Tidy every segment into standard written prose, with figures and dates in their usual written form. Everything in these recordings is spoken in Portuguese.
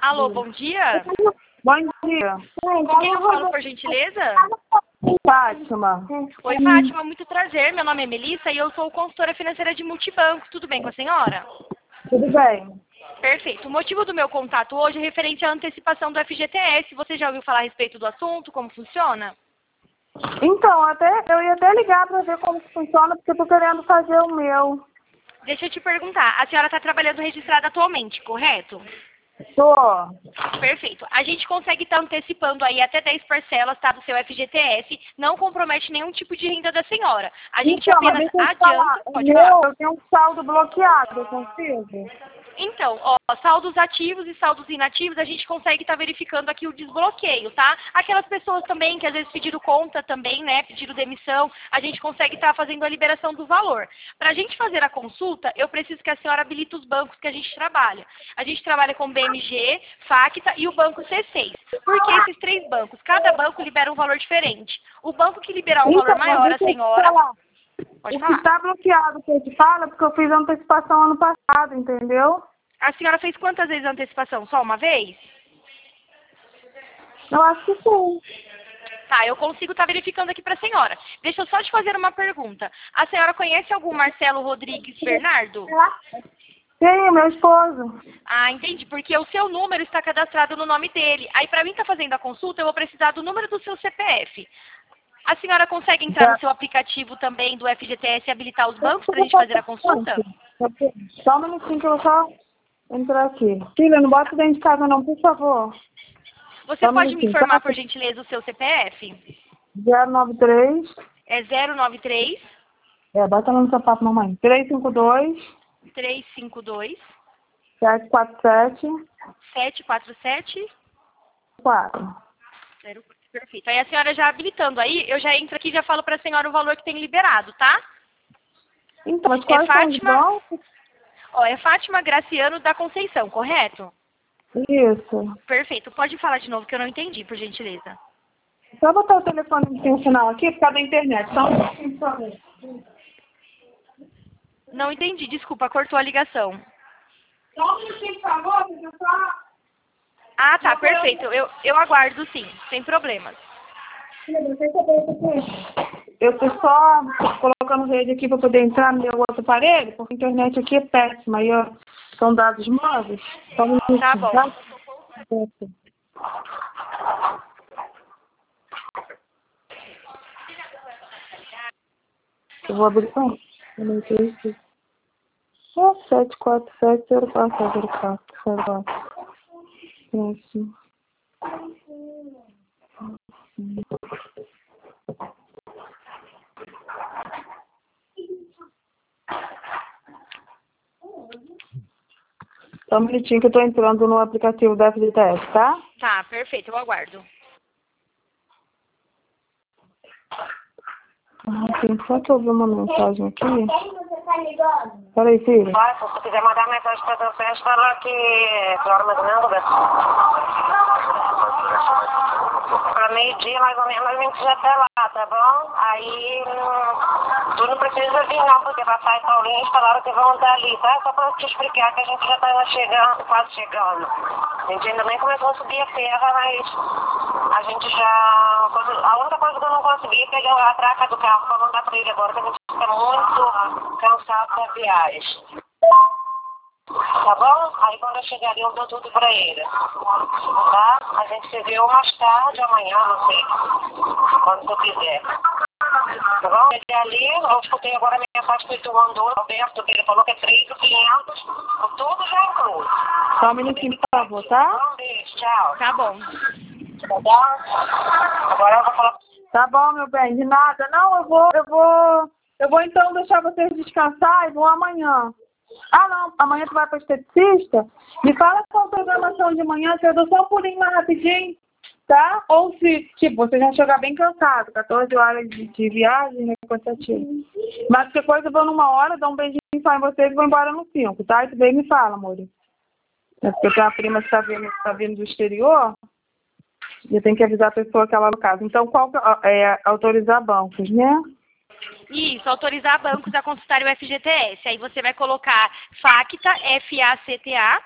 Alô, bom dia. Bom dia. Com quem eu falo, por gentileza? Fátima. Oi, Fátima, muito prazer. Meu nome é Melissa e eu sou consultora financeira de multibanco. Tudo bem com a senhora? Tudo bem? Perfeito. O motivo do meu contato hoje é referente à antecipação do FGTS. Você já ouviu falar a respeito do assunto? Como funciona? Então, eu ia até ligar para ver como que funciona, porque eu tô querendo fazer o meu. Deixa eu te perguntar. A senhora está trabalhando registrada atualmente, correto? Tô. Perfeito. A gente consegue estar antecipando aí até 10 parcelas, tá, do seu FGTS. Não compromete nenhum tipo de renda da senhora. A gente Então, mas apenas deixa eu te falar. adianta... O Pode falar. meu, eu tenho um saldo bloqueado, eu consigo? Então, ó, saldos ativos e saldos inativos, a gente consegue estar verificando aqui o desbloqueio, tá? Aquelas pessoas também que às vezes pediram conta também, né, pediram demissão, a gente consegue estar fazendo a liberação do valor. Para a gente fazer a consulta, eu preciso que a senhora habilite os bancos que a gente trabalha. A gente trabalha com BMG, Facta e o banco C6. Por que esses três bancos? Cada banco libera um valor diferente. O banco que liberar um valor maior, a senhora... Pode O que falar. está bloqueado, que eu te falo, é porque eu fiz a antecipação ano passado, entendeu? A senhora fez quantas vezes a antecipação? Só uma vez? Eu acho que sim. Tá, eu consigo estar verificando aqui para a senhora. Deixa eu só te fazer uma pergunta. A senhora conhece algum Marcelo Rodrigues Bernardo? Sim, meu esposo. Ah, entendi, porque o seu número está cadastrado no nome dele. Aí, para mim estar fazendo a consulta, eu vou precisar do número do seu CPF. A senhora consegue entrar no seu aplicativo também do FGTS e habilitar os bancos para a gente fazer a consulta? Só um minutinho que eu vou só entrar aqui. Filha, não bota dentro de casa não, por favor. Você pode me informar, por gentileza, o seu CPF? 093. É 093 Bota lá no sapato, mamãe. 352 352 747 747 4. Perfeito. Aí a senhora já habilitando aí, eu já entro aqui e já falo para a senhora o valor que tem liberado, tá? Então, mas quais são os bancos? Ó, é Fátima Graciano da Conceição, correto? Isso. Perfeito. Pode falar de novo que eu não entendi, por gentileza. Só botar o telefone intencional aqui por causa da internet. Só um pouquinho, por favor. Não entendi, desculpa, cortou a ligação. Só um minutinho, por favor, porque eu só... Ah, tá, perfeito. Eu aguardo sim, sem problemas. Eu tô só colocando rede aqui para poder entrar no meu outro aparelho, porque a internet aqui é péssima. Aí, ó, são dados móveis. Só um minutinho, Tá bom. tá? Eu vou abrir com 7470404. Isso. Só um minutinho que eu tô entrando no aplicativo da FGTS, tá? Tá, perfeito, eu aguardo. Tem só que eu ouvir uma mensagem aqui. Peraí, filha. Vai, se você quiser mandar mensagem para vocês, fala que hora mais ou menos, para meio-dia, mais ou menos, a gente já tá lá, tá bom? Aí, tu não precisa vir não, porque papai e Paulinho falaram que vão estar ali, tá? Só para te explicar que a gente já tá chegando, quase chegando. A gente ainda nem começou a subir a serra, mas a gente já... A única coisa que eu não consegui é pegar a traca do carro para mandar para ele agora, que a gente está muito cansado da viagem. Tá bom? Aí quando eu chegar ali eu dou tudo pra ele. Tá? A gente se vê mais tarde, amanhã, não sei. Quando tu quiser. Tá bom? Cheguei ali, eu escutei agora a mensagem que tu mandou, Roberto, que ele falou que é 3.500, tudo já incluso. Só um minutinho, por favor, tá? Um beijo, tchau. Tá bom. Tá bom? Agora eu vou falar. Tá bom, meu bem, de nada. Não, eu vou então deixar vocês descansar e vou amanhã. Ah, não, amanhã tu vai para esteticista? Me fala qual a programação de manhã, que eu dou só um pulinho mais rapidinho, tá? Ou se, tipo, você já chegar bem cansado, 14 horas de viagem, né, cansativo. Mas qualquer coisa eu vou numa hora, dou um beijinho só em vocês e vou embora no 5, tá? E tu vem e me fala, amor. É porque eu tenho uma prima que tá vindo do exterior, e eu tenho que avisar a pessoa que ela no caso. Então, qual é autorizar bancos, né? Isso, autorizar bancos a consultar o FGTS. Aí você vai colocar Facta, FACTA,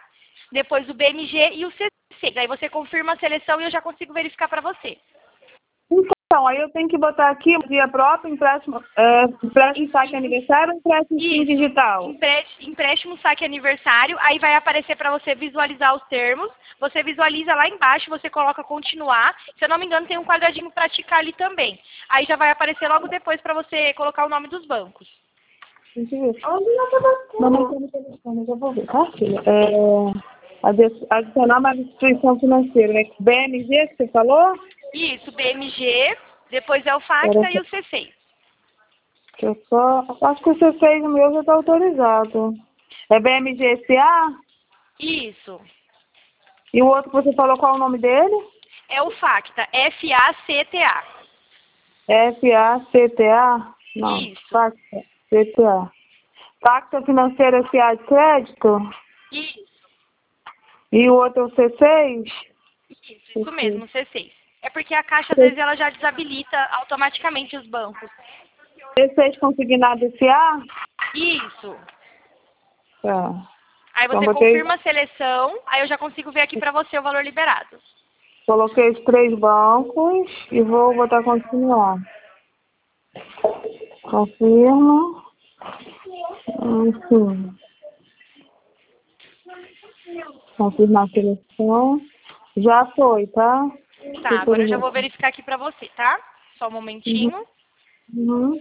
depois o BMG e o C6. Aí você confirma a seleção e eu já consigo verificar para você. Então, aí eu tenho que botar aqui via próprio empréstimo saque aniversário ou empréstimo digital? Empréstimo saque aniversário, aí vai aparecer para você visualizar os termos. Você visualiza lá embaixo, você coloca continuar. Se eu não me engano, tem um quadradinho para ticar ali também. Aí já vai aparecer logo depois para você colocar o nome dos bancos. Deixa eu ver. Mamãe tá no telefone, eu já vou ver, tá, filha? Adicionar uma instituição financeira, né? BMG, que você falou? Isso, BMG, depois é o FACTA e o C6. Acho que o C6 o meu já está autorizado. É BMG-SA? Isso. E o outro que você falou, qual é o nome dele? É o FACTA, FACTA. FACTA? Não, Isso. FACTA, CTA. FACTA Financeira SA de Crédito? Isso. E o outro é o C6? Isso mesmo, C6. É porque a Caixa, às vezes, ela já desabilita automaticamente os bancos. C6 consignado SA? Isso. Tá. Aí você Então, confirma a seleção, aí eu já consigo ver aqui para você o valor liberado. Coloquei os 3 bancos e vou botar continuar. Confirma. Enfim. Confirmar a seleção. Já foi, tá? Tá, agora eu já vou verificar aqui para você, tá? Só um momentinho. Uhum.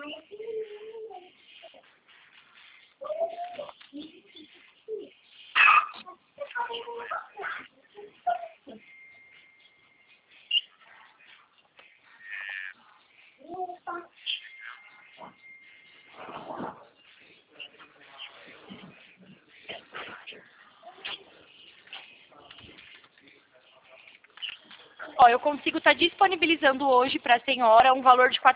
Ó, eu consigo estar disponibilizando hoje para a senhora um valor de R$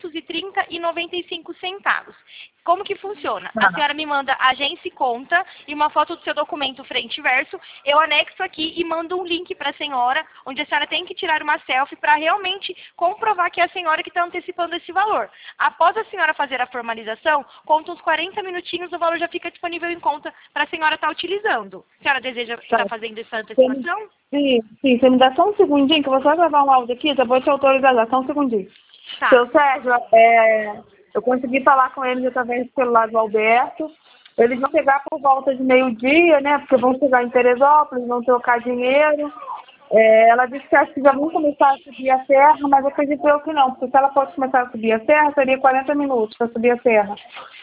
430,95. Como que funciona? A senhora me manda agência e conta e uma foto do seu documento frente e verso. Eu anexo aqui e mando um link para a senhora, onde a senhora tem que tirar uma selfie para realmente comprovar que é a senhora que está antecipando esse valor. Após a senhora fazer a formalização, conta uns 40 minutinhos, o valor já fica disponível em conta para a senhora estar utilizando. A senhora deseja estar fazendo essa antecipação? Sim, você me dá só um segundinho, que eu vou só gravar um áudio aqui, já vou te autorizar, só um segundinho. Tá. Seu Sérgio, eu consegui falar com eles através do celular do Alberto. Eles vão chegar por volta de meio-dia, né? Porque vão chegar em Teresópolis, vão trocar dinheiro. Ela disse que acho que já vão começar a subir a serra, mas eu acredito eu que não, porque se ela fosse começar a subir a serra, seria 40 minutos para subir a serra.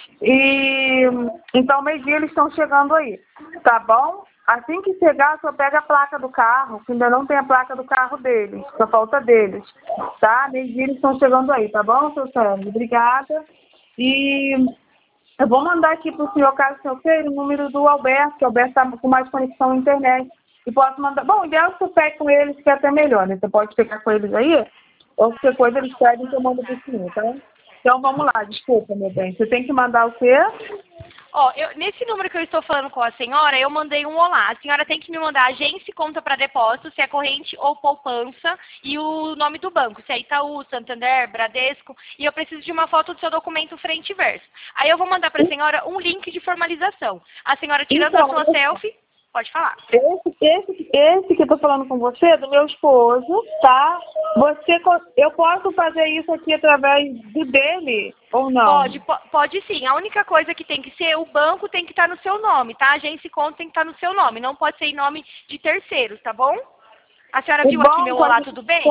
E então, meio-dia eles estão chegando aí, tá bom? Assim que chegar, só pega a placa do carro, que ainda não tem a placa do carro deles, só falta deles, tá? Meio-dia eles estão chegando aí, tá bom, seu Sérgio? Obrigada. E eu vou mandar aqui para o senhor, caso o senhor queira, o número do Alberto, que o Alberto está com mais conexão à internet. E posso mandar... Bom, o ideal é que você pegue com eles, que é até melhor, né? Você pode pegar com eles aí, ou qualquer coisa eles pedem que eu mando para o senhor, tá? Então, vamos lá, desculpa, meu bem. Você tem que mandar o quê? Ó, nesse número que eu estou falando com a senhora, eu mandei um olá. A senhora tem que me mandar agência e conta para depósito, se é corrente ou poupança, e o nome do banco, se é Itaú, Santander, Bradesco, e eu preciso de uma foto do seu documento frente e verso. Aí eu vou mandar para a senhora um link de formalização. A senhora tirando a sua selfie, pode falar. Esse que eu tô falando com você é do meu esposo, tá? Eu posso fazer isso aqui através do dele ou não? Pode sim. A única coisa que tem que ser, o banco tem que estar no seu nome, tá? A agência e conta tem que estar no seu nome. Não pode ser em nome de terceiros, tá bom? A senhora viu aqui meu olá, tudo bem?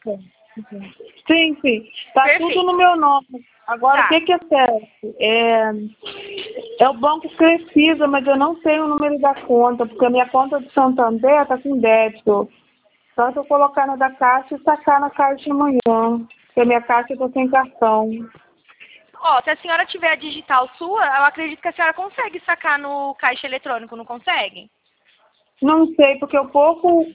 Sim, sim. Tá Perfeito. Tudo no meu nome. Agora, Tá. O que é certo? É o banco que precisa, mas eu não tenho o número da conta, porque a minha conta do Santander está com débito. Só se eu colocar na da Caixa e sacar na Caixa amanhã, porque a minha Caixa está sem cartão. Ó, se a senhora tiver a digital sua, eu acredito que a senhora consegue sacar no caixa eletrônico, não consegue? Não sei, porque eu pouco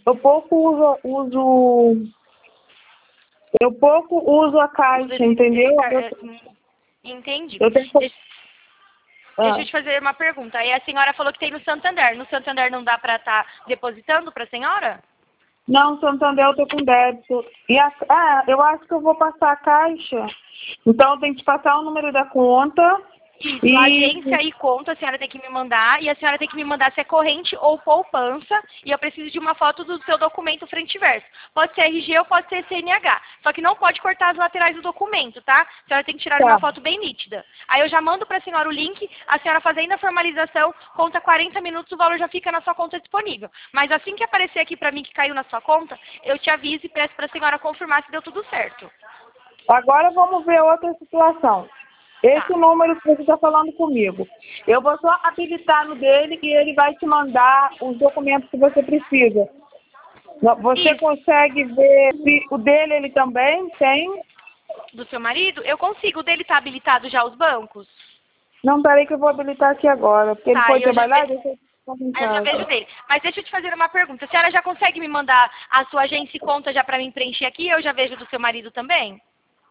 uso a Caixa, entendeu? Entendi. Eu tenho... Deixa eu te fazer uma pergunta. Aí a senhora falou que tem no Santander. No Santander não dá para estar depositando para a senhora? Não, Santander eu tô com débito. Eu acho que eu vou passar a Caixa. Então eu tenho que passar o número da conta Isso, a agência e conta a senhora tem que me mandar, e a senhora tem que me mandar se é corrente ou poupança, e eu preciso de uma foto do seu documento frente e verso. Pode ser RG ou pode ser CNH, só que não pode cortar as laterais do documento, tá? A senhora tem que tirar uma foto bem nítida. Aí eu já mando pra senhora o link, a senhora fazendo a formalização, conta 40 minutos, o valor já fica na sua conta disponível. Mas assim que aparecer aqui pra mim que caiu na sua conta, eu te aviso e peço pra senhora confirmar se deu tudo certo. Agora vamos ver outra situação. Esse número que você está falando comigo, eu vou só habilitar no dele e ele vai te mandar os documentos que você precisa. Você consegue ver se o dele ele também tem? Do seu marido? Eu consigo. O dele tá habilitado já aos bancos? Não, peraí que eu vou habilitar aqui agora, porque ele foi trabalhar e eu já vejo dele. Mas deixa eu te fazer uma pergunta. A senhora já consegue me mandar a sua agência e conta já para mim preencher aqui? Eu já vejo do seu marido também?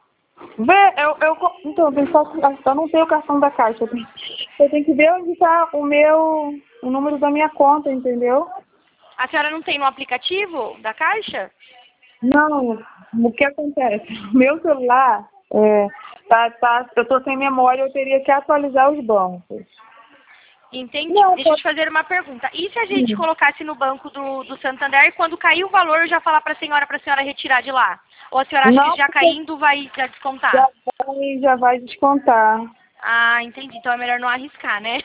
Então, eu não tenho o cartão da Caixa. Eu tenho que ver onde está o número da minha conta, entendeu? A senhora não tem no aplicativo da Caixa? Não, o que acontece? O meu celular, eu estou sem memória, eu teria que atualizar os bancos. Entendi. Deixa eu te fazer uma pergunta. E se a gente colocasse no banco do Santander e quando cair o valor eu já falar para a senhora retirar de lá? Ou a senhora acha que já caindo vai já descontar? Já vai descontar. Ah, entendi. Então é melhor não arriscar, né?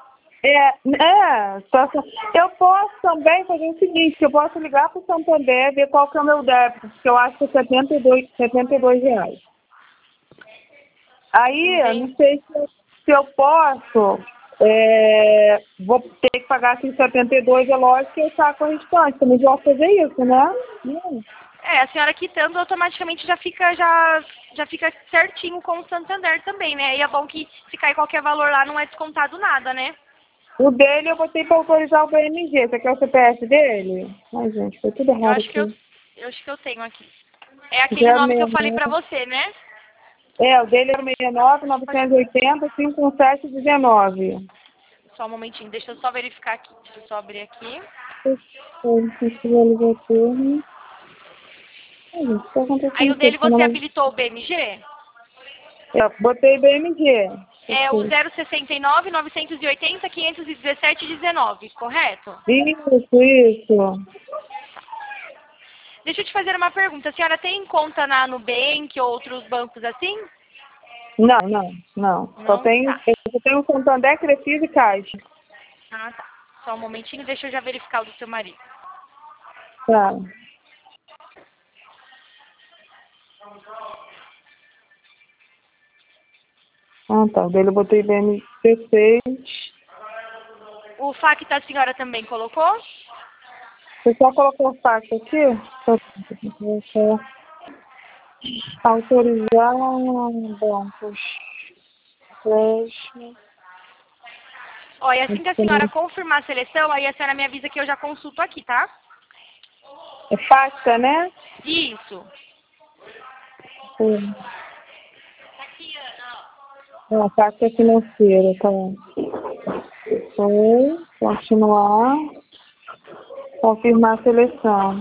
Eu posso também fazer o seguinte, eu posso ligar para o Santander, ver qual que é o meu débito, porque eu acho que é R$72. Aí, eu não sei se eu posso, vou ter que pagar aqui 72, é lógico que eu saco a restante, também posso fazer isso, né? A senhora quitando automaticamente já fica certinho com o Santander também, né? E é bom que se cair qualquer valor lá não é descontado nada, né? O dele eu botei para autorizar o BMG. Você quer o CPF dele? Ai, gente, foi tudo errado eu acho que eu tenho aqui. É aquele nome que eu falei pra você, né? O dele é 69-980-51719. Só um momentinho, deixa eu só verificar aqui. Deixa eu só abrir aqui. Aí o dele você habilitou o BMG? Eu botei BMG. É o 069-980-517-19, correto? Isso. Deixa eu te fazer uma pergunta. A senhora tem conta na Nubank ou outros bancos assim? Não. Eu tenho Santander, Crefisa e Caixa. Ah, tá. Só um momentinho, deixa eu já verificar o do seu marido. Tá. O dele eu botei BM16. O FAQ da senhora também colocou? Você só colocou o FAQ aqui? Autorizar bancos. Olha, assim que a senhora confirmar a seleção, aí a senhora me avisa que eu já consulto aqui, tá? É FAQ, né? Isso. A FAQ financeira, tá? Continuar. Confirmar a seleção.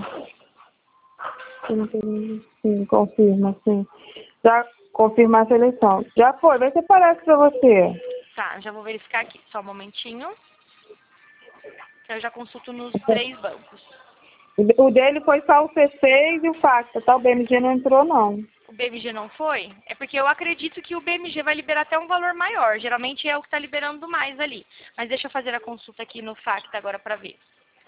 Sim, confirma, sim. Já confirmar a seleção. Já foi, vê se aparece pra você. Tá, já vou verificar aqui. Só um momentinho. Eu já consulto nos 3 bancos. O dele foi só o C6 e o FAQ, tá? O BMG não entrou, não. O BMG não foi? É porque eu acredito que o BMG vai liberar até um valor maior. Geralmente é o que está liberando mais ali. Mas deixa eu fazer a consulta aqui no FAQ agora para ver.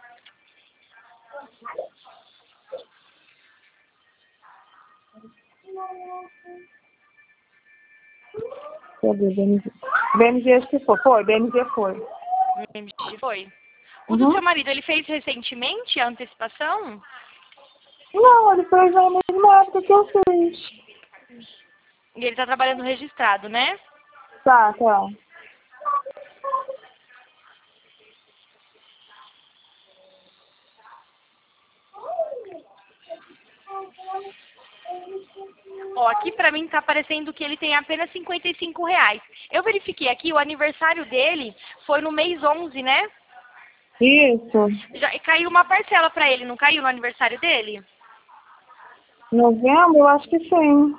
Cadê o BMG? BMG acho que foi. BMG foi. BMG foi. O do seu marido, ele fez recentemente a antecipação? Não, ele fez na mesma época que eu fiz. E ele está trabalhando registrado, né? Tá. Ó, aqui pra mim tá aparecendo que ele tem apenas R$55. Eu verifiquei aqui, o aniversário dele foi no mês 11, né? Isso. Já caiu uma parcela pra ele, não caiu no aniversário dele? Novembro, eu acho que sim.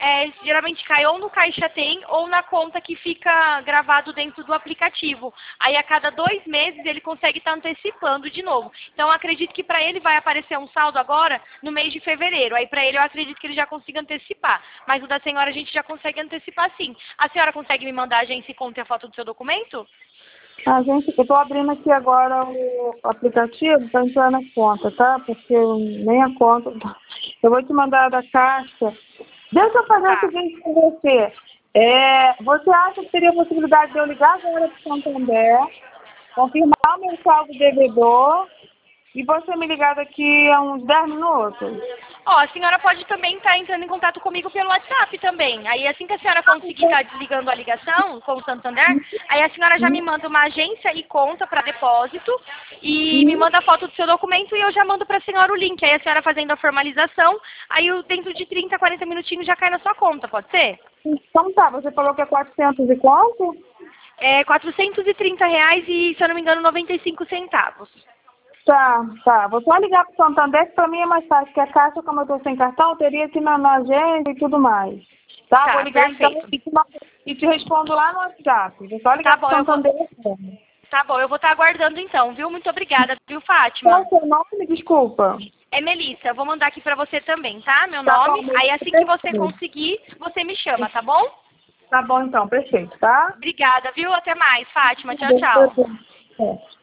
geralmente cai ou no Caixa Tem ou na conta que fica gravado dentro do aplicativo. Aí a cada 2 meses ele consegue estar antecipando de novo. Então eu acredito que para ele vai aparecer um saldo agora no mês de fevereiro. Aí para ele eu acredito que ele já consiga antecipar. Mas o da senhora a gente já consegue antecipar sim. A senhora consegue me mandar a agência e conta e a foto do seu documento? Eu estou abrindo aqui agora o aplicativo para entrar na conta, tá? Porque nem a conta. Eu vou te mandar da Caixa. Deixa eu fazer o seguinte com você. Você acha que teria possibilidade de eu ligar agora para o Santander, confirmar o meu saldo devedor e você me ligar daqui a uns 10 minutos? A senhora pode também estar entrando em contato comigo pelo WhatsApp também. Aí assim que a senhora conseguir estar desligando a ligação com o Santander, aí a senhora já me manda uma agência e conta para depósito e me manda a foto do seu documento e eu já mando para a senhora o link. Aí a senhora fazendo a formalização, aí dentro de 30, 40 minutinhos já cai na sua conta, pode ser? Então tá, você falou que é 400 e quanto? É R$430 e, se eu não me engano, 95 centavos. Tá. Vou só ligar para o Santander, que para mim é mais fácil, porque a Caixa, como eu estou sem cartão, eu teria que ir na agência e tudo mais. Tá, vou ligar perfeito. Então e te respondo lá no WhatsApp. Vou só ligar para o Santander. Tá bom, eu vou estar aguardando então, viu? Muito obrigada, viu, Fátima? Qual é o seu nome? Desculpa. É Melissa, eu vou mandar aqui pra você também, tá? Meu nome. Bom, aí assim que você conseguir, você me chama, tá bom? Tá bom então, perfeito, tá? Obrigada, viu? Até mais, Fátima. Tchau, tchau.